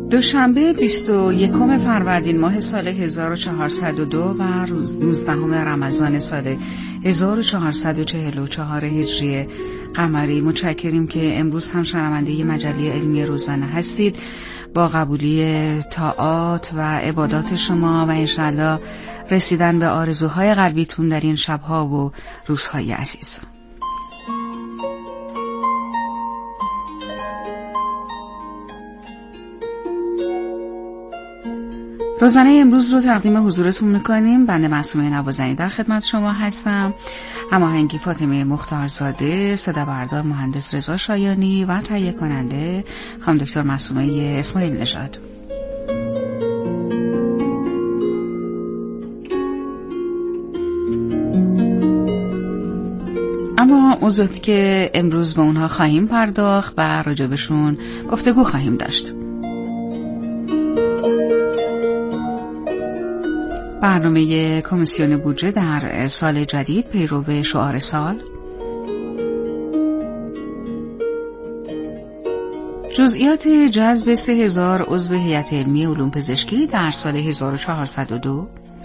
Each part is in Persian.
دوشنبه 21 فروردین ماه سال 1402 و روز 19 رمضان سال 1444 هجری قمری. متشکریم که امروز هم شنونده مجله علمی روزانه هستید. با قبولی طاعات و عبادات شما و انشالله رسیدن به آرزوهای قلبیتون در این شبها و روزهای عزیز. روزانه امروز رو تقدیم حضورتون میکنیم. بنده معصومه نوازنی در خدمت شما هستم. هماهنگی فاطمه مختارزاده، صدا بردار مهندس رضا شایانی و تهیه کننده خانم دکتر معصومه اسماعیل نژاد. اما موضوعاتی که امروز به اونها خواهیم پرداخت و راجبشون گفتگو خواهیم داشت. برنامه کمیسیون بودجه در سال جدید پیرو شعار سال، جزئیات جذب 3000 عضو هیئت علمی علوم پزشکی در سال 1402،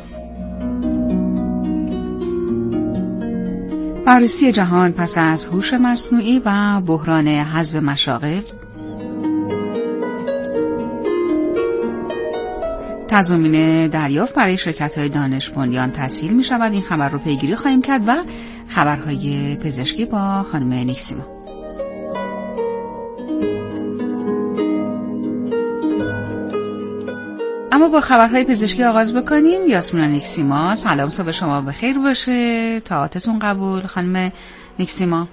بررسی جهان پس از هوش مصنوعی و بحران حذف مشاغل، تضمین دریافت برای شرکت‌های دانش بنیان تسهیل می شود. این خبر رو پیگیری خواهیم کرد و خبرهای پزشکی با خانم نیکسیما. اما با خبرهای پزشکی آغاز بکنیم. یاسمین نیکسیما، سلام، صبح شما بخیر باشه. طاعتتون قبول خانم نیکسیما.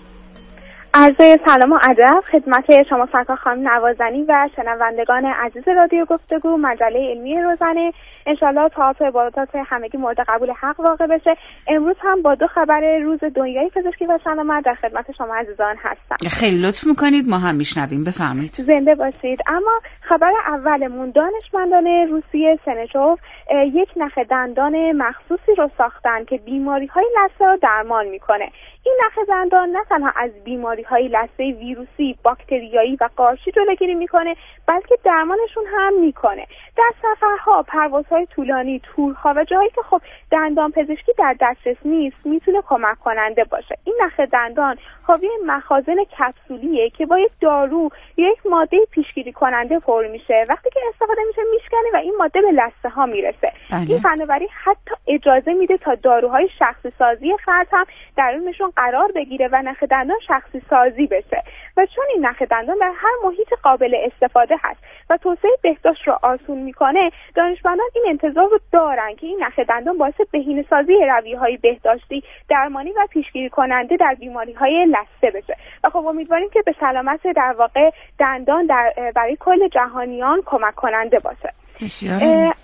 عرض سلام و ادب خدمت شما سرکار خانم نوازنی و شنوندگان عزیز رادیو گفتگو مجله علمی روزانه. انشالله طاعات و عبادات همگی مورد قبول حق واقع بشه. امروز هم با 2 خبر روز دنیای پزشکی و سلامت در خدمت شما عزیزان هستم. خیلی لطف میکنید، ما هم میشنویم، بفرمایید. زنده باشید. اما خبر اولمون، دانشمندان روسیه سنچوف یک نخ دندان مخصوصی رو ساختن که بیماری‌های لثه رو درمان میکنه. این نخ دندان نه تنها از بیماری‌های لثه ویروسی، باکتریایی و قارچی جلوگیری میکنه، بلکه درمانشون هم میکنه. در سفرها، پروازهای طولانی، تورها و جایی که خب دندان پزشکی در دسترس نیست میتونه کمک کننده باشه. این نخ دندان حاوی مخازن کپسولیه که با یک دارو یا یک ماده پیشگیری کننده پر میشه. وقتی که استفاده میشه میشکنه و این ماده به لثه ها میرسه. این فناوری حتی اجازه میده تا داروهای شخصی سازی فرد هم درونشون قرار بگیره و نخ دندان شخصی سازی بشه. و چون این نخ دندان در هر محیط قابل استفاده هست و توسعه بهداشت رو آسون میکنه، دانشمندان این انتظار رو دارن که این نخ دندان باعث بهینه‌سازی رویه‌های بهداشتی، درمانی و پیشگیری کننده در بیماری‌های لثه بشه. و خب امیدواریم که به سلامت در واقع دندان برای کل جهانیان کمک کننده باشه. بسیار.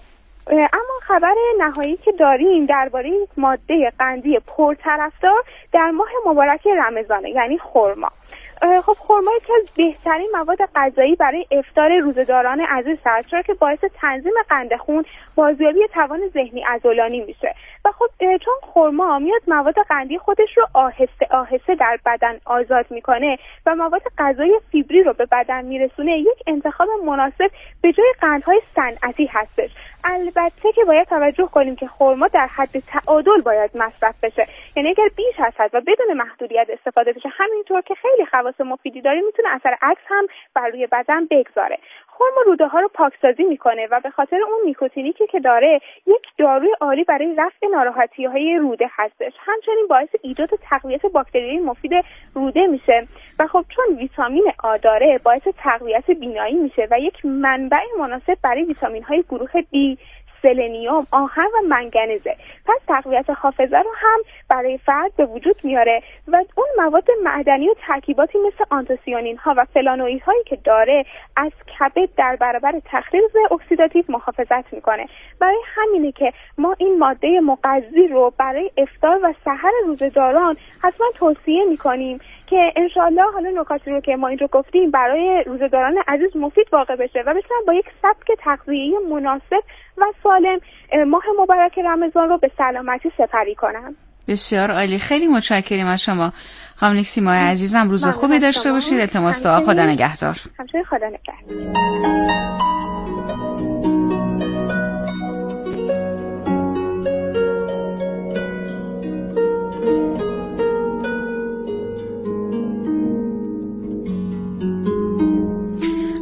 اما خبر نهایی که داریم درباره یک ماده قندی پرطرفدار در ماه مبارک رمضانه، یعنی خرما. خب خرما یکی از بهترین مواد غذایی برای افطار روزه‌داران عزیز است، چرا که باعث تنظیم قند خون، بازیابی توان ذهنی عضلانی میشه. و خب چون خرما میاد مواد قندی خودش رو آهسته آهسته در بدن آزاد میکنه و مواد غذایی فیبری رو به بدن میرسونه، یک انتخاب مناسب به جای قندهای صنعتی هستش. البته که باید توجه کنیم که خرما در حد تعادل باید مصرف بشه، یعنی اگر بیش از حد و بدون محدودیت استفاده بشه، همینطور که خیلی خواص مفیدی داره، میتونه اثر عکس هم بر روی بدن بگذاره. خرما روده ها رو پاکسازی میکنه و به خاطر اون نیکوتینی که داره یک داروی عالی برای رفع ناراحتی‌های روده هستش. همچنین باعث ایجاد تقویت باکتریای مفید روده میشه و خب چون ویتامین آ داره باعث تقویت بینایی میشه و یک منبع مناسب برای ویتامین‌های گروه B، سلنیوم، آهن و منگنزه. پس تقویت حافظه رو هم برای فرد به وجود میاره و اون مواد معدنی و ترکیباتی مثل آنتوسیانین ها و فلانوئید هایی که داره از کبد در برابر تخریب اکسیداتیو محافظت میکنه. برای همینه که ما این ماده مغذی رو برای افطار و سحر روزه‌داران حتما توصیه میکنیم که انشالله حالا نکاتی رو که ما اینجا گفتیم برای روزه‌داران عزیز مفید واقع بشه و بتونن با یک سبک تغذیه‌ای مناسب و سالم ماه مبارک رمضان رو به سلامتی سپری کنن. بسیار عالی، خیلی متشکریم از شما خانم نیکسیما عزیزم. روز خوبی داشته باشید. التماس دعا. خدا نگهدار. همچنین خدا نگهدار.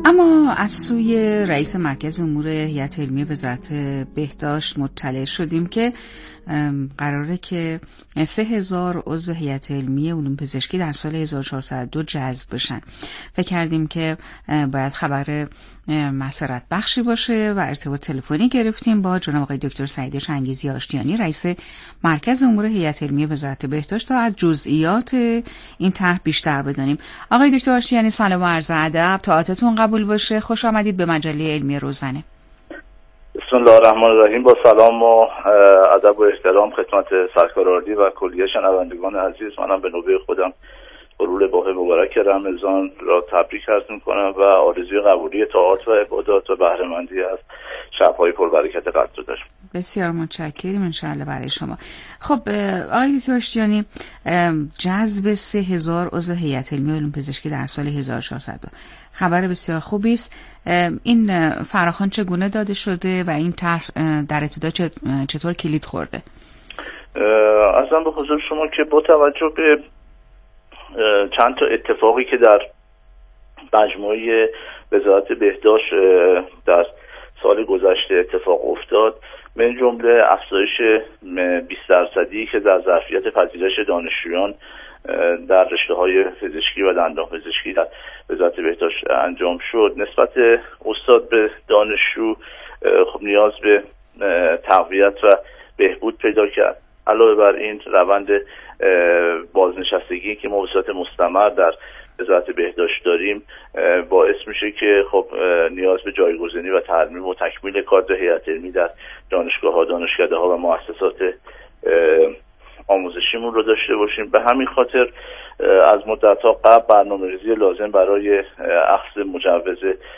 اما از سوی رئیس مرکز امور هیئت علمی وزارت بهداشت مطلع شدیم که قراره که 3000 عضو هیئت علمی علوم پزشکی در سال 1402 جذب بشن. فکر کردیم که باید خبر مسرت بخشی باشه و ارتباط تلفنی گرفتیم با جناب آقای دکتر سعید چنگیزی آشتیانی، رئیس مرکز امور هیئت علمی وزارت بهداشت، تا از جزئیات این طرح بیشتر بدانیم. آقای دکتر آشتیانی سلام و عرض ادب، طاعتتون قبول باشه. خوش آمدید به مجله علمی روزنه. بسم الله الرحمن الرحیم. با سلام و ادب و احترام خدمت سرکار عالی و کلیه شنوندگان عزیز، منم به نوبه خودم حلول ماه مبارک رمضان را تبریک عرض می‌کنم و آرزوی قبولی طاعات و عبادات و بهره مندی از شب‌های پربرکت قدر دارم. بسیار متشکریم انشاءالله برای شما. خب آقای دکتر آشتیانی، جذب 3000 عضو هیئت علمی علوم پزشکی در سال 1402 خبر بسیار خوبی است. این فراخوان چگونه داده شده و این طرح در ابتدا چطور کلید خورده؟ عرضم به حضور شما که با توجه به چند تا اتفاقی که در مجموعه وزارت بهداشت در سال گذشته اتفاق افتاد، من جمله افزایش 20% که در ظرفیت پذیرش دانشجویان در رشته‌های پزشکی و دندان پزشکی در وزارت بهداشت انجام شد، نسبت استاد به دانشجو خب نیاز به تقویت و بهبود پیدا کرد. علاوه بر این روند بازنشستگی که ما به صورت مستمر در وزارت بهداشت داریم باعث میشه که خب نیاز به جایگزینی و ترمیم و تکمیل کادر هیئت علمی در دانشگاه‌ها، دانشکده‌ها و مؤسسات آموزشیمون رو داشته باشیم. به همین خاطر از مدت‌ها قبل برنامه‌ریزی لازم برای اخذ مجوز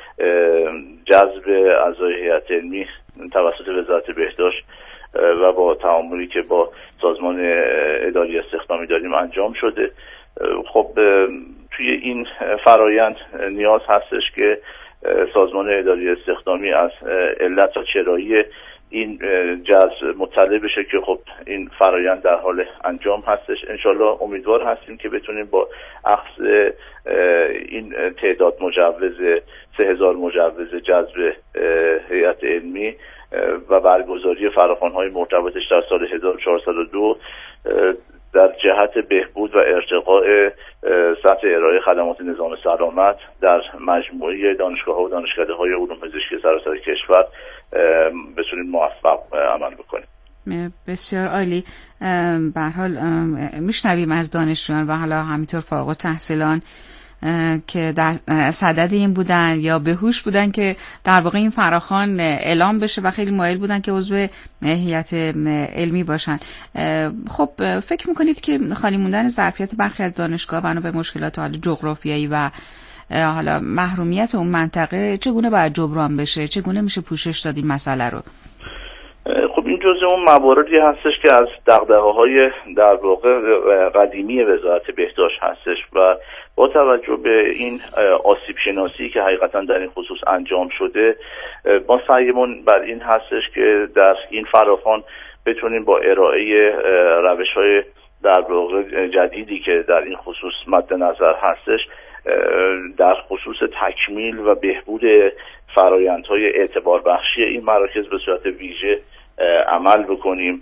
جذب اعضای هیئت علمی توسط وزارت بهداشت و با تعاملی که با سازمان اداری استخدامی داریم انجام شده. خب توی این فرایند نیاز هستش که سازمان اداری استخدامی از علت و چرایی این جذب مطلع بشه که خب این فرایند در حال انجام هستش. انشالله امیدوار هستیم که بتونیم با اخذ این تعداد مجوز 3000 مجوز جذب هیئت علمی و برگزاری فراخوان‌های مرتبطش در سال 1402 در جهت بهبود و ارتقاء سطح ارائه خدمات نظام سلامت در مجموعه دانشگاه‌ها و دانشکده‌های علوم پزشکی سراسر کشور بتونیم موفق عمل بکنیم. بسیار عالی. به هر حال میشنویم از دانشجویان و حالا همینطور فارغ التحصیلان که در صدد این بودن یا به هوش بودن که در واقع این فراخوان اعلام بشه و خیلی مایل بودن که عضو هیئت علمی باشن. خب فکر میکنید که خالی موندن ظرفیت برخی از دانشگاه بنا به مشکلات حال جغرافیایی و حالا محرومیت اون منطقه چگونه باید جبران بشه؟ چگونه میشه پوشش داد این مسئله رو؟ خب این جزء اون مواردی هستش که از دغدغه‌های در واقع قدیمی وزارت بهداشت هستش و با توجه به این آسیب شناسی که حقیقتا در این خصوص انجام شده، ما سعیمون بر این هستش که در این فراخوان بتونیم با ارائه روش‌های در واقع جدیدی که در این خصوص مد نظر هستش در خصوص تکمیل و بهبود فرآیندهای اعتبار بخشی این مراکز به صورت ویژه عمل بکنیم.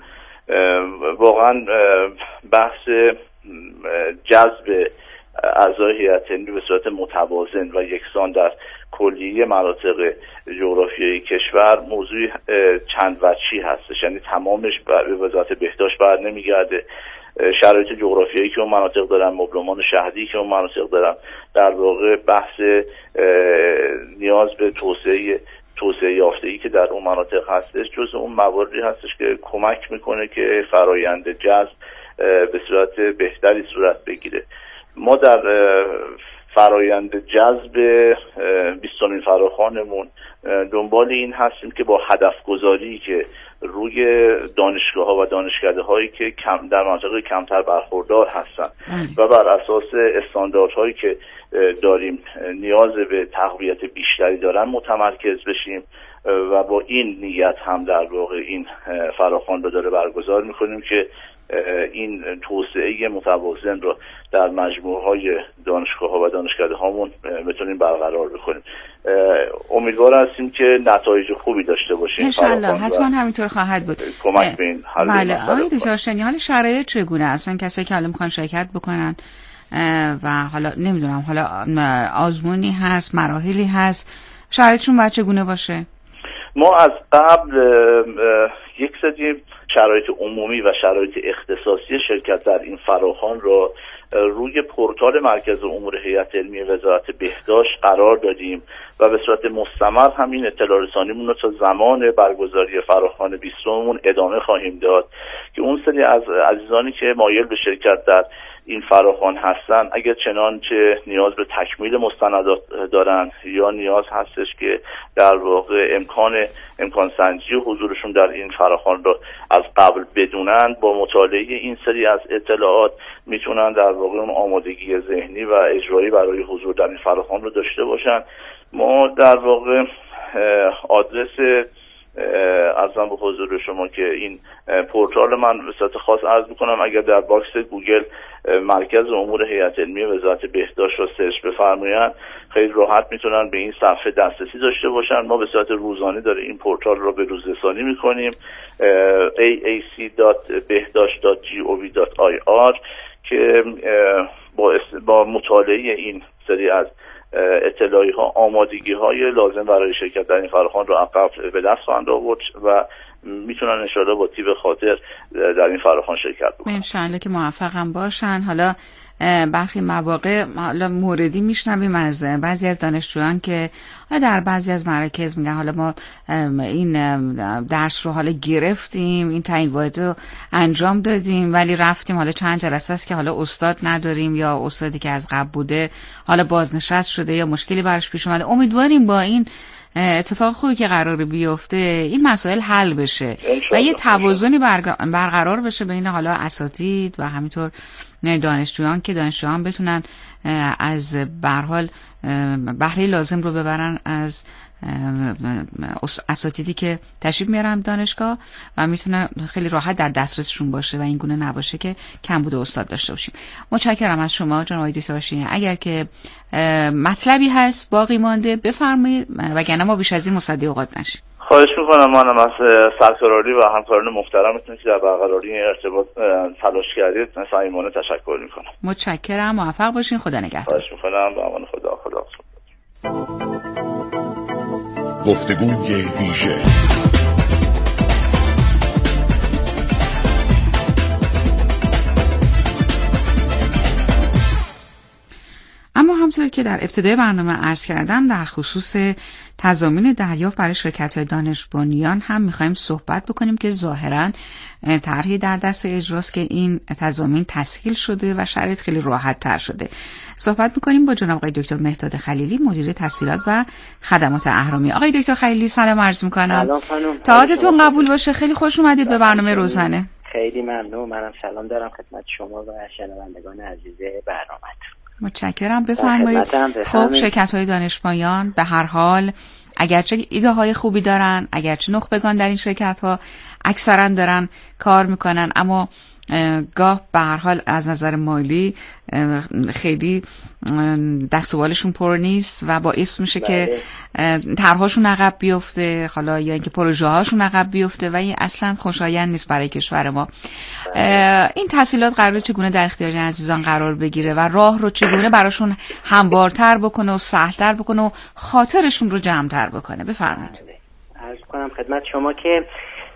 واقعا بحث جذب اعضای هیئت علمی به صورت متوازن و یکسان در کلیه مناطق جغرافیایی کشور موضوع چند وجهی هستش، یعنی تمامش به وزارت بهداشت بر نمیگرده. شرایط جغرافیایی که اون مناطق دارن، مبلمان شهری که اون مناطق دارن، در واقع بحث نیاز به توسعه یافته‌ای که در اون مناطق هستش جز اون مواردی هستش که کمک میکنه که فرایند جذب به صورت بهتری صورت بگیره. ما در فرایند جذب 20مین فراخوانمون دنبال این هستیم که با هدف گذاری که روی دانشگاه‌ها و دانشکده‌هایی که در مناطق کمتر برخوردار هستن و بر اساس استانداردهایی که داریم نیاز به تقویت بیشتری دارن متمرکز بشیم و با این نیت هم در واقع این فراخوان رو داره برگزار می‌کنیم که این توسعه متوازن رو در مجموعه‌های دانشگاه‌ها و دانشکده‌هامون بتونیم برقرار بکنیم. امیدوار هستیم که نتایج خوبی داشته باشیم. انشالله حتما همینطور خواهد بود. کمک به این حل. بله آقای دکتر شنی، حال شرایط چگونه هستن کسایی که حالا میخوان شرکت بکنن و حالا نمیدونم حالا آزمونی هست، مراحلی هست، شرایطشون باید چگونه باشه؟ ما از قبل یک سری شرایط عمومی و شرایط اختصاصی شرکت در این فراخوان رو روی پورتال مرکز امور هیئت علمی وزارت بهداشت قرار دادیم و به صورت مستمر همین اطلاع رسانیمون رو تا زمان برگزاری فراخوان 20مون ادامه خواهیم داد که اون سری از عزیزانی که مایل به شرکت در این فراخوان هستن اگر چنانچه نیاز به تکمیل مستندات دارن یا نیاز هستش که در واقع امکان سنجی و حضورشون در این فراخوان رو از قبل بدونن، با مطالعه این سری از اطلاعات میتونن در واقع اون آمادگی ذهنی و اجرایی برای حضور در این فراخوان رو داشته باشن. ما در واقع آدرس ارزم به حضور شما که این پورتال من به صورت خاص عرض میکنم، اگر در باکس گوگل مرکز امور هیئت علمی وزارت بهداشت رو سرچ بفرمایند خیلی راحت میتونن به این صفحه دسترسی داشته باشن. ما به صورت روزانه داره این پورتال رو به روز رسانی میکنیم aac.behdash.gov.ir که با مطالعه این سری از اطلاعی ها آمادگی های لازم برای شرکت در این فراخوان رو عقب به دست خواهند آورد و میتونن انشاءالله با طیب خاطر در این فراخوان شرکت بکنن. انشاءالله که موفقم باشن. حالا برخی مواقع حالا موردی میشنویم از بعضی از دانشجویان که در بعضی از مراکز میگن حالا ما این درس رو حالا گرفتیم، این تعیین واحد رو انجام دادیم ولی رفتیم حالا چند جلسه است که حالا استاد نداریم یا استادی که از قبل بوده حالا بازنشست شده یا مشکلی براش پیش اومده. امیدواریم با این اتفاق خوبی که قراره بیفته این مسائل حل بشه و یه توازنی برقرار بشه بین حالا اساتید و همینطور دانشجویان که دانشجویان بتونن از به هر حال بهره لازم رو ببرن از اساتیدی که تشریف میارن دانشگاه و میتونه خیلی راحت در دسترسشون باشه و این گونه نباشه که کمبود استاد داشته باشیم. متشکرم از شما جناب آقای دکتر هاشمی. اگر که مطلبی هست باقی مانده بفرمایید وگرنه ما بیش از این مصدق اوقات نشیم. خواهش میکنم. منم از سرکاراری و همکاران محترمتون که در برقراری این ارتباط تلاش کردید صمیمانه تشکر میکنم. متشکرم. موفق باشین. خدا نگهدار. خواهش میکنم. به امان خدا. گفتگوی ویژه. اما همطور که در ابتدای برنامه عرض کردم در خصوص تضامین دریافت برای شرکت‌های دانش بنیان هم می‌خوایم صحبت بکنیم که ظاهراً طرحی در دست اجراست که این تضامین تسهیل شده و شرایط خیلی راحت‌تر شده. صحبت می‌کنیم با جناب آقای دکتر مهداد خلیلی مدیر تحصیلات و خدمات اهرامی. آقای دکتر خلیلی سلام عرض می‌کنم. سلام خانم. تاعتون قبول باشه. خیلی خوش اومدید به برنامه روزانه. خیلی ممنون. منم سلام دارم خدمت شما و شنوندگان عزیز برنامه‌تون. متشکرم. بفرمایید. خب شرکت‌های دانش بنیان به هر حال اگرچه ایده های خوبی دارن، اگرچه نخبگان در این شرکت‌ها اکثرا دارن کار میکنن، اما گاه به هر حال از نظر مالی خیلی دست و بالشون پر نیست و باعث میشه که طرح‌هاشون عقب بیفته، حالا یا اینکه پروژه هاشون عقب بیفته و این اصلا خوشایند نیست برای کشور ما. این تسهیلات قراره چگونه در اختیار عزیزان قرار بگیره و راه رو چگونه براشون هموارتر بکنه و سهل‌تر بکنه و خاطرشون رو جمع‌تر بکنه؟ بفرمایید. عرض کنم خدمت شما که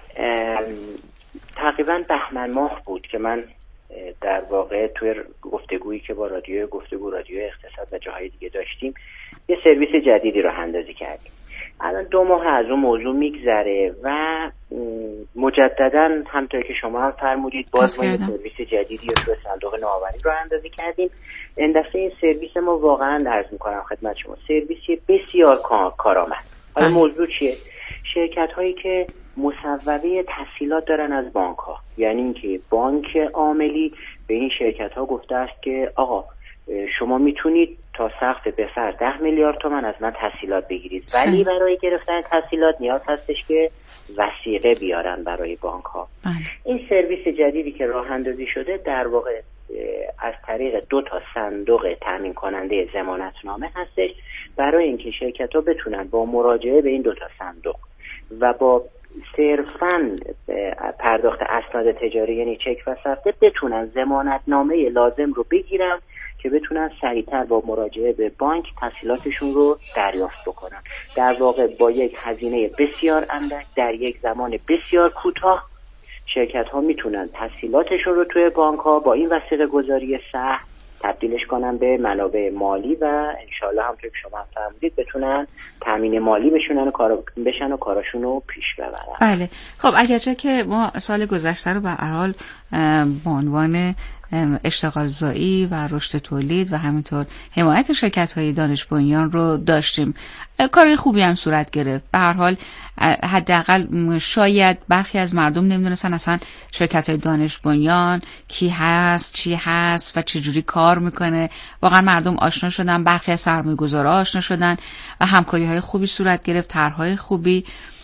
تقریبا بهمن ماه بود که من در واقع توی گفتگویی که با رادیو اقتصاد و جاهای دیگه داشتیم یه سرویس جدیدی رو اندازی کردیم. الان 2 ماه از اون موضوع میگذره و مجددا همونطور که شما هم فرمودید باز ما یه سرویس جدیدی رو توی صندوق نوآوری رو اندازی کردیم. این دفعه این سرویس ما واقعا عرض میکنم خدمت شما سرویسی بسیار کارآمد. حالا موضوع چیه؟ شرکت هایی که مصوبه تسهیلات دارن از بانک ها، یعنی اینکه بانک عاملی به این شرکت ها گفته است که آقا شما میتونید تا سقف به فرض 10 میلیارد تومان از من تسهیلات بگیرید، ولی برای گرفتن تسهیلات نیاز هستش که وثیقه بیارن برای بانک ها. این سرویس جدیدی که راه اندازی شده در واقع از طریق 2 تا صندوق تامین کننده ضمانتنامه هستش برای اینکه شرکت‌ها بتونن با مراجعه به این دوتا صندوق و با صرفاً پرداخت اسناد تجاری یعنی چک و صفقه بتونن ضمانتنامه لازم رو بگیرن که بتونن سریعتر با مراجعه به بانک تسهیلاتشون رو دریافت بکنن. در واقع با یک هزینه بسیار اندک در یک زمان بسیار کوتاه شرکت‌ها میتونن تسهیلاتشون رو توی بانک‌ها با این وثیقه گذاری سهل تبدیلش کنن به منابع مالی و انشالله همونطور که شما هم فرمودید بتونن تامین مالی بشن و کاراشون رو پیش ببرن. بله. خب اگرچه که ما سال گذشته رو به هر حال به عنوان اشتغال زایی و رشد تولید و همینطور حمایت شرکت‌های دانش بنیان رو داشتیم، کارهای خوبی هم صورت گرفت. به هر حال حداقل شاید برخی از مردم نمیدونستن اصلا شرکت‌های دانش بنیان کی هست، چی هست و چه جوری کار میکنه. واقعا مردم آشنا شدن، برخی از سرمایه‌گذارا آشنا شدن و همکاری‌های خوبی صورت گرفت، طرح‌های خوبی.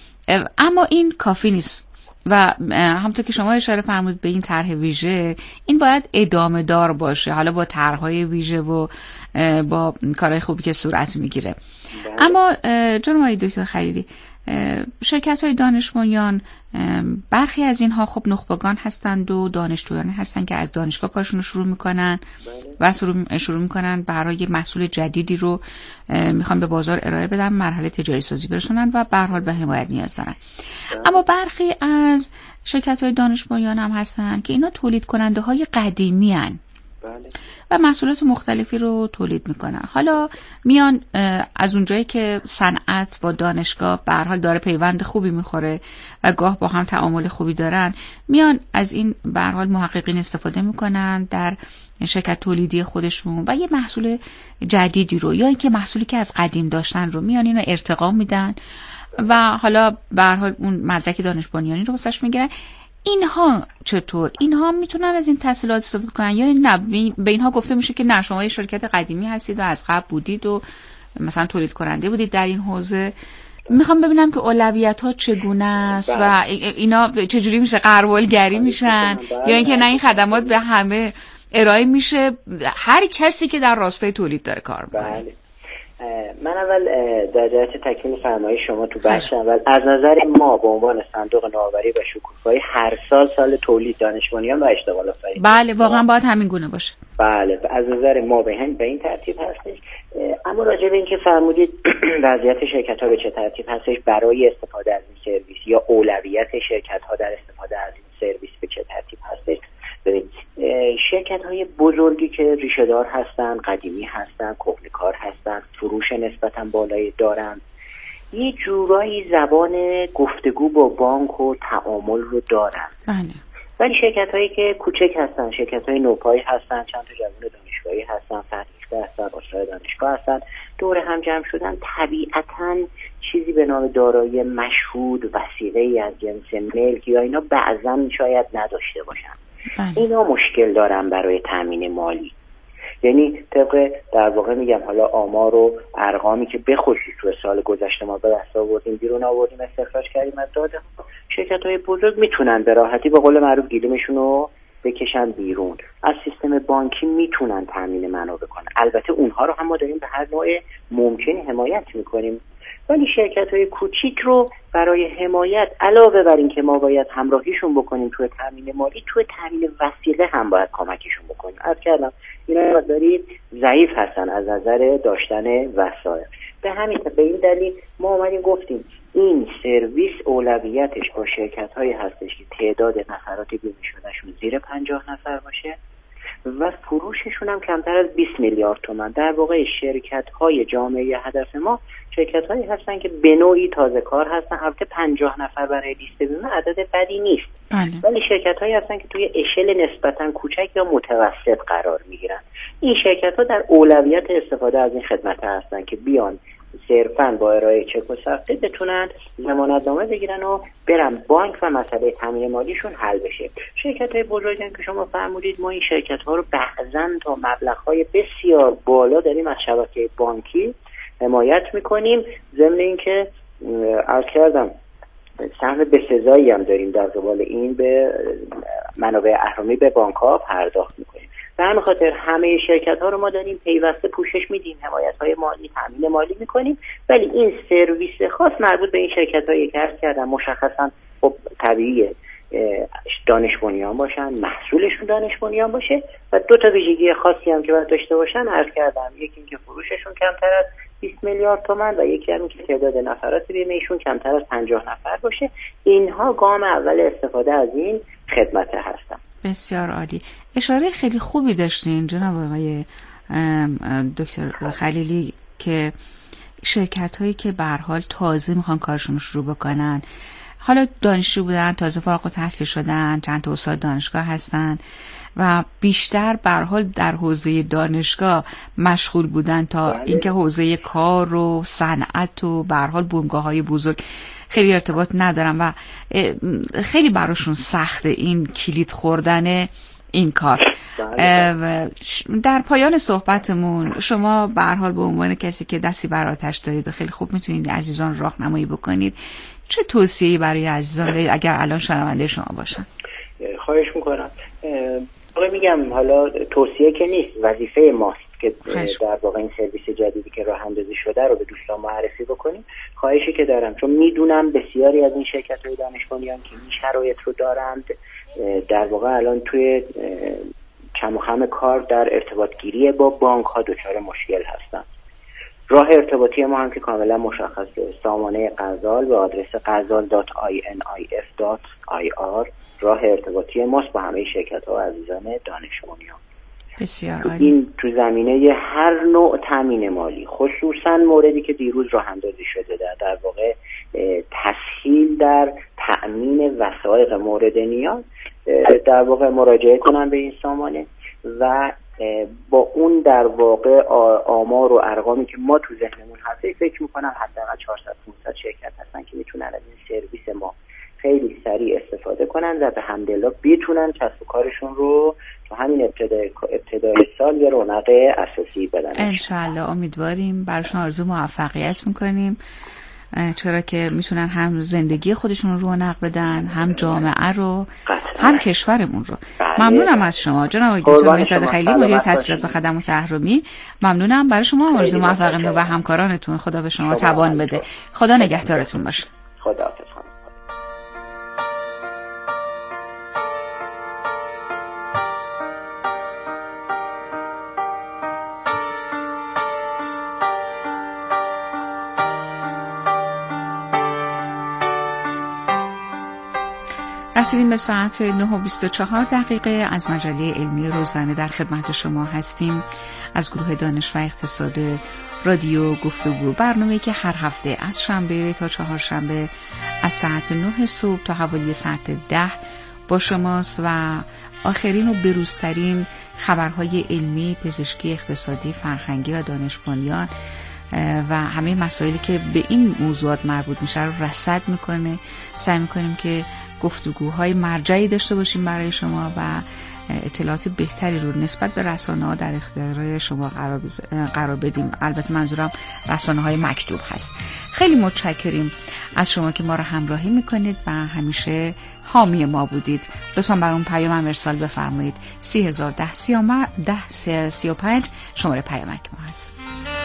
اما این کافی نیست و همونطور که شما اشاره فرمودید به این طرح ویژه، این باید ادامه دار باشه، حالا با طرح‌های ویژه و با کارهای خوبی که صورت میگیره. اما جناب آقای دکتر خلیلی، شرکت‌های دانش بنیان برخی از اینها خب نخبگان هستند و دانشجویان هستند که از دانشگاه کارشون رو شروع میکنن و شروع میکنن برای محصول جدیدی رو میخوان به بازار ارائه بدن، مرحله تجاری سازی برسونن و به هر حال به حمایت نیاز دارن. اما برخی از شرکت‌های دانش بنیان هم هستند که اینا تولید کننده های قدیمی هن و محصولات مختلفی رو تولید میکنن. حالا میان از اونجایی که صنعت با دانشگاه به هر حال داره پیوند خوبی میخوره و گاه با هم تعامل خوبی دارن، میان از این به هر حال محققین استفاده میکنن در شرکت تولیدی خودشون و یه محصول جدیدی رو یا اینکه محصولی که از قدیم داشتن رو میان اینو ارتقا میدن و حالا به هر حال اون مدرک دانش بنیانی رو واسش میگیرن. اینها چطور؟ اینها میتونن از این تسهیلات استفاده کنن یا نه به اینها گفته میشه که نه شما یه شرکت قدیمی هستید و از قبل بودید و مثلا تولید کننده بودید در این حوزه؟ میخوام ببینم که اولویت‌ها چگونه است و اینا چجوری میشه قربالگری میشن یا اینکه نه این خدمات به همه ارائه میشه، هر کسی که در راستای تولید داره کار میکنه. من اول در جهت تکمیل فرمایش شما تو بحث اول از نظر ما به عنوان صندوق نوآوری و شکوفایی هر سال تولید دانش بنیان و اشتغال آفرینی. بله واقعا باید همین گونه باشه. بله از نظر ما به این ترتیب هستش. اما راجع به این که فرمودید وضعیت شرکت‌ها به چه ترتیب هستش برای استفاده از این سرویس یا اولویت شرکت‌ها در استفاده از این سرویس به چه ترتیب هستش، ببینید شرکت‌های بزرگی که ریشه‌دار هستن، قدیمی هستن، کهنه‌کار هستن، فروش نسبتاً بالایی دارن، یه جورایی زبان گفتگو با بانک و تعامل رو دارن. ولی شرکت‌هایی که کوچک هستن، شرکت‌های نوپایی هستن، چند تا جوان دانشگاهی هستن، فرهیخته هستن، استاد دانشگاه هستن، دور هم جمع شدن، طبیعتاً چیزی به نام دارایی مشهود، وثیقه‌ای از جنس ملک یا اینا بعضاً شاید نداشته باشن. اینا مشکل دارن برای تامین مالی. یعنی طبق در واقع میگم حالا آمار و ارقامی که بخصوص تو سال گذشته ما به دست آوردیم، بیرون آوردیم، استخراج کردیم از داده، شرکت‌های بزرگ میتونن به راحتی به قول معروف گیلمشون رو بکشن بیرون، از سیستم بانکی میتونن تامین منابع کنن. البته اونها رو هم ما داریم به هر نوع ممکنی حمایت میکنیم، ولی شرکت‌های کوچیک رو برای حمایت علاوه بر این که ما باید همراهیشون بکنیم توی تامین مالی، توی تامین وسیله هم باید کمکشون بکنیم. عرض کردم اینا مقداری ضعیف هستن از نظر داشتن وسایل. به این دلیل ما اومدیم گفتیم این سرویس اولویتش با شرکت‌هایی هستش که تعداد نفرات بیمه شدهشون زیر 50 نفر باشه و فروششون هم کمتر از 20 میلیارد تومان. در واقع شرکت‌های جامعه هدف ما شرکت‌هایی هستن که به نوعی تازه کار هستن. البته 50 نفر برای لیست بیمه عدد بدی نیست، ولی شرکت‌هایی هستن که توی اشل نسبتاً کوچک یا متوسط قرار می‌گیرن. این شرکت‌ها در اولویت استفاده از این خدمات هستن که بیان صرفاً با ارائه چک و صفقه بتونن ضمانتنامه بگیرن و برن بانک و مسئله تامین مالیشون حل بشه. شرکت‌های بزرگی که شما فرمودید، ما این شرکت‌ها رو بعضاً تا مبلغ‌های بسیار بالا داریم از شبکه بانکی حمایت می‌کنیم، ضمن اینکه عرض کردم سهم بسزایی هم داریم در قبال این به منابع اهرمی به بانک‌ها پرداخت می‌کنیم. به همین خاطر همه شرکت‌ها رو ما داریم پیوسته پوشش میدیم، حمایت‌های مالی، تامین مالی میکنیم، ولی این سرویس خاص مربوط به این شرکت‌هایی که عرض کردم مشخصاً خب طبیعیه دانش بنیان باشن، محصولشون دانش بنیان باشه و دو تا ویژگی خاصی هم که باید داشته باشن عرض کردم، یکی اینکه فروششون کمتر از 20 میلیارد تومان و یکی هم که تعداد نفرات بیمه‌ایشون کمتر از 50 نفر باشه. اینها گام اول استفاده از این خدمت هستن. بسیار عالی. اشاره خیلی خوبی داشتین جناب آقای دکتر خلیلی که شرکت هایی که به هر حال تازه میخوان کارشون رو شروع بکنن، حالا دانشجو بودن، تازه فارغ التحصیل شدن، چند تا استاد دانشگاه هستن و بیشتر به هر حال در حوزه دانشگاه مشغول بودن تا اینکه حوزه کار و صنعت و به هر حال بنگاه‌های بزرگ خیلی ارتباط ندارن و خیلی براشون سخته این کلید خوردن این کار. در پایان صحبتمون شما به هر حال به عنوان کسی که دستی بر آتش دارید و خیلی خوب میتونید عزیزان راهنمایی بکنید، چه توصیه‌ای برای عزیزان دارید اگر الان شنونده شما باشن؟ خواهش میکنم. میگم حالا توصیه که نیست، وظیفه ماست که در واقع این سرویس جدیدی که راه اندازی شده رو به دوستان معرفی بکنیم. خواهشی که دارم، چون میدونم بسیاری از این شرکت‌های دانش بنیان که این شرایط رو دارند در واقع الان توی کم و خم کار در ارتباط گیری با بانک ها دچار مشکل هستند. راه ارتباطی ما هم که کاملا مشخصه، سامانه غزال به آدرس ghazal.inif.ir راه ارتباطی ماست با همه شرکت‌ها و عزیزان دانش بنیان. بسیار عالی. این تو زمینه هر نوع تامین مالی، خصوصا موردی که دیروز راه اندازی شده در واقع تسهیل در تأمین وثایق مورد نیاز، در واقع مراجعه کنن به این سامانه و با اون در واقع آمار و ارقامی که ما تو ذهنمون هست فکر میکنم حداقل 400-500 شرکت هستن که میتونن از این سرویس ما خیلی سریع استفاده کنن و به حمدالله بتونن کسب و کارشون رو تو همین ابتدای سال یه رونق اساسی بدن. انشالله امیدواریم، براشون آرزو موفقیت میکنیم، چرا که میتونن هم زندگی خودشون رو رونق بدن، هم جامعه رو، هم کشورمون رو. ممنونم از شما جناب دکتر مهداد خلیلی، مدیر تسهیلات و خدمات اهرمی. ممنونم، برای شما آرزو موفقیت و همکارانتون خدا به شما توان بده. خدا نگهدارتون باشه. خدا. رسیدیم به ساعت 9:24 از مجله علمی روزانه. در خدمت شما هستیم از گروه دانش و اقتصاد رادیو گفتگو، برنامه‌ای که هر هفته از شنبه تا چهارشنبه از ساعت 9 صبح تا حوالی ساعت 10 با شماست و آخرین و بروزترین خبرهای علمی، پزشکی، اقتصادی، فرهنگی و دانش بنیان و همه مسائلی که به این موضوعات مربوط میشه رو رصد میکنه. سعی میکنیم که گفتگوهای مرجعی داشته باشیم برای شما و اطلاعات بهتری رو نسبت به رسانه‌ها در اختیار شما قرار بدیم. البته منظورم رسانه‌های مکتوب هست. خیلی متشکریم از شما که ما رو همراهی میکنید و همیشه حامی ما بودید. لطفاً برام پیام ارسال بفرمایید. 301035 شماره پیامک ما هست.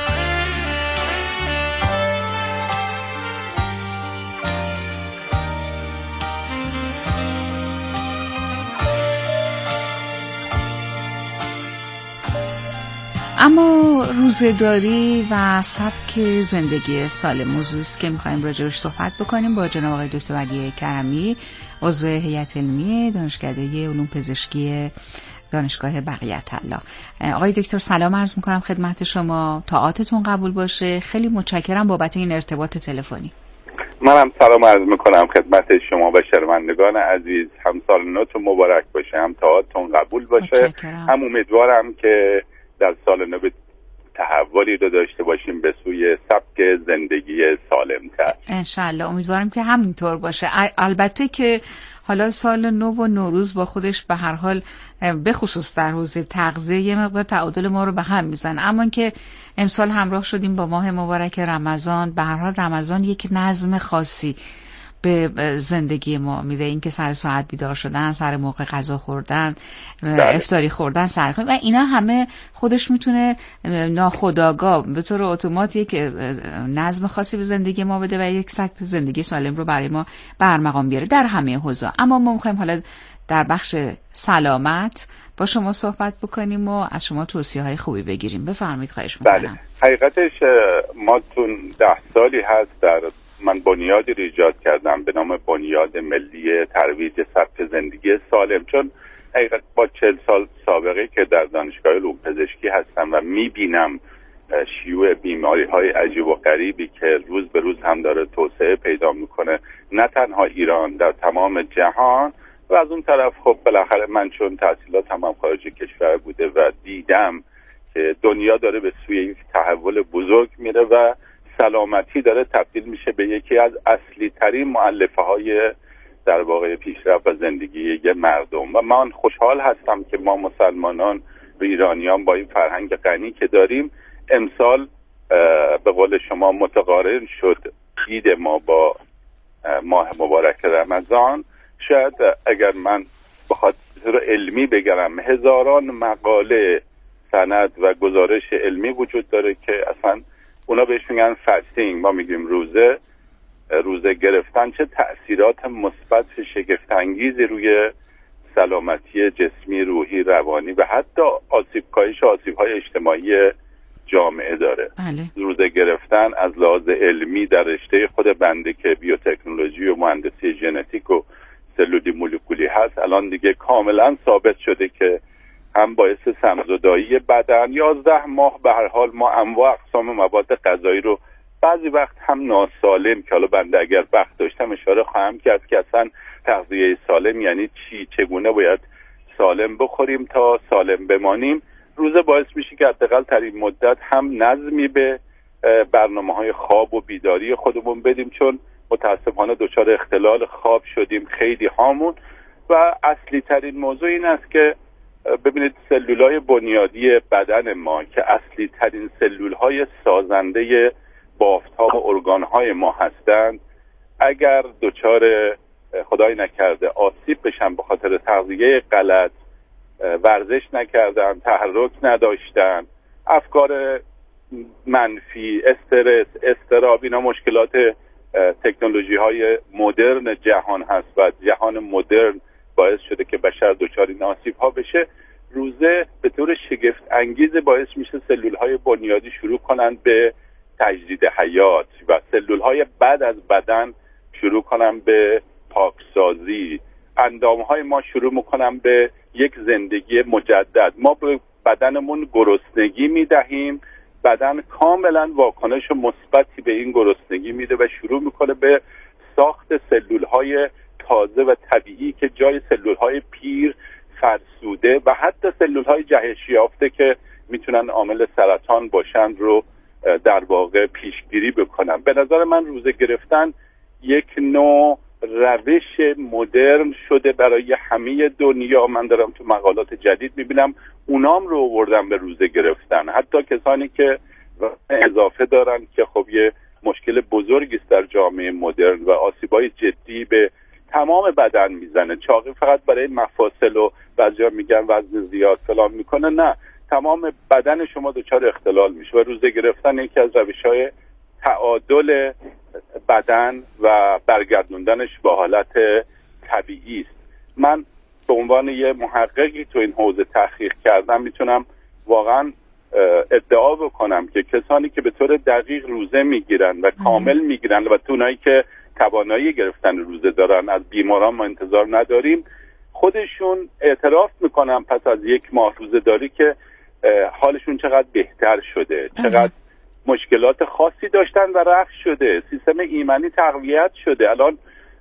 اما روزه‌داری و سبک زندگی سالم موضوعی است که می‌خوایم راجعش صحبت بکنیم با جناب آقای دکتر علی کرمی، عضو هیئت علمی دانشکده علوم پزشکی دانشگاه بقیت الله. آقای دکتر سلام عرض می‌کنم خدمت شما، طاعاتتون قبول باشه. خیلی متشکرم بابت این ارتباط تلفنی. منم سلام عرض می‌کنم خدمت شما و شنوندگان عزیز. هم سال نوتون مبارک باشه، هم طاعاتتون قبول باشه. هم امیدوارم که در سال نو تحولی رو داشته باشیم به سوی سبک زندگی سالم‌تر. انشالله امیدوارم که همینطور باشه. البته که حالا سال نو و نوروز با خودش به هر حال به خصوص در حوزه تغذیه یه مقدار تعادل ما رو به هم میزنه، اما که امسال همراه شدیم با ماه مبارک رمضان. به هر حال رمضان یک نظم خاصی به زندگی ما میده، این که سر ساعت بیدار شدن، سر موقع غذا خوردن، افطاری خوردن، سرخوردن و اینا همه خودش میتونه ناخودآگاه به طور اتومات یک نظم خاصی به زندگی ما بده و یک سبک زندگی سالم رو برای ما برمقام بیاره در همه حوزه. اما ما میخوایم حالا در بخش سلامت با شما صحبت بکنیم و از شما توصیه‌های خوبی بگیریم. بفرمایید، خواهش می‌کنم. بله، حقیقتش ما تون 10 سالی هست من بنیادی رو ایجاد کردم به نام بنیاد ملی ترویج سبک زندگی سالم، چون حقیقت با 40 سال سابقه که در دانشگاه علوم پزشکی هستم و میبینم شیوع بیماری‌های عجیب و غریبی که روز به روز هم داره توسعه پیدا میکنه، نه تنها ایران، در تمام جهان. و از اون طرف خب بالاخره من چون تحصیلاتم هم خارج کشور بوده و دیدم که دنیا داره به سوی یک تحول بزرگ میره و سلامتی داره تبدیل میشه به یکی از اصلی ترین مؤلفه های در واقع پیشرفت و زندگی یه مردم. و من خوشحال هستم که ما مسلمانان و ایرانیان با این فرهنگ غنی که داریم امسال به قول شما متقارن شد عید ما با ماه مبارک رمضان. شاید اگر من بخاطر علمی بگم هزاران مقاله، سند و گزارش علمی وجود داره که اصلا اونا بهش میگن فاستینگ، ما میگیم روزه گرفتن چه تأثیرات مثبت شگفت انگیزی روی سلامتی جسمی، روحی، روانی و حتی کاهش آسیب‌های اجتماعی جامعه داره. بله. روزه گرفتن از لحاظ علمی در رشته خود بنده که بیوتکنولوژی و مهندسی ژنتیک و سلولی مولکولی هست الان دیگه کاملا ثابت شده که هم باعث سمزدایی بدن، 11 ماه به هر حال ما انواع اقسام مواد غذایی رو بعضی وقت هم ناسالم که حالا بنده اگر وقت داشتم اشاره خواهم کرد که اصلا تغذیه سالم یعنی چی، چگونه باید سالم بخوریم تا سالم بمانیم. روزه باعث میشه که حداقل ترین مدت هم نظمی به برنامه‌های خواب و بیداری خودمون بدیم، چون متاسفانه دچار اختلال خواب شدیم خیلی هامون. و اصلی ترین موضوع این است که ببینید سلولای بنیادی بدن ما که اصلی ترین سلولهای سازنده بافت‌ها و ارگان‌های ما هستند، اگر دچار خدای نکرده آسیب بشن به خاطر تغذیه غلط، ورزش نکردن، تحرک نداشتن، افکار منفی، استرس، اضطراب، اینا مشکلات تکنولوژی های مدرن جهان هست و جهان مدرن باعث شده که بشر دچار این آسیب ها بشه. روزه به طور شگفت انگیز باعث میشه سلول های بنیادی شروع کنن به تجدید حیات و سلول های بعد از بدن شروع کنن به پاکسازی، اندام های ما شروع میکنن به یک زندگی مجدد. ما به بدنمون گرسنگی میدهیم، بدن کاملا واکنش مثبتی به این گرسنگی میده و شروع میکنه به ساخت سلول‌های تازه و طبیعی که جای سلول‌های پیر، فرسوده و حتی سلول‌های جهش یافته که میتونن عامل سرطان باشند رو در واقع پیشگیری بکنن. به نظر من روزه گرفتن یک نوع روش مدرن شده برای همه دنیا. من دارم تو مقالات جدید میبینم اونام رو آوردن به روزه گرفتن، حتی کسانی که اضافه دارن که خب یه مشکل بزرگی است در جامعه مدرن و آسیبای جدی به تمام بدن میزنه. چاقی فقط برای مفاصل و بعضیا میگن وزن زیاد فلان میکنه، نه، تمام بدن شما دچار اختلال میشه و روزه گرفتن یکی از روش‌های تعادل بدن و برگردوندنش به حالت طبیعی است. من به عنوان یه محققی تو این حوزه تحقیق کردم میتونم واقعا ادعا بکنم که کسانی که به طور دقیق روزه میگیرن و کامل میگیرن و تو اونایی که توانایی گرفتن روزه دارن، از بیماران ما انتظار نداریم، خودشون اعتراف میکنن پس از 1 ماه روزه داری که حالشون چقدر بهتر شده، چقدر مشکلات خاصی داشتن و رفع شده، سیستم ایمنی تقویت شده. الان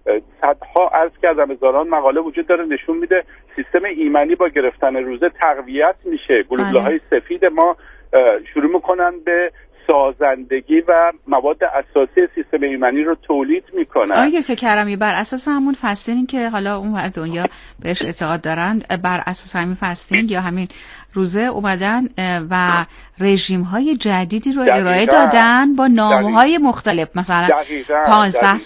صدها عرض کردم هزاران مقاله وجود داره نشون میده سیستم ایمنی با گرفتن روزه تقویت میشه. گلوبول‌های سفید ما شروع میکنن به سازندگی و مواد اساسی سیستم ایمنی رو تولید میکنن. آقای دکتر کرمی، بر اساس همون فستینگ که حالا اون دنیا بهش اعتقاد دارن، بر اساس همین فستینگ یا همین روزه اومدن و رژیم‌های جدیدی رو ارائه دادن با نام‌های مختلف، مثلا 15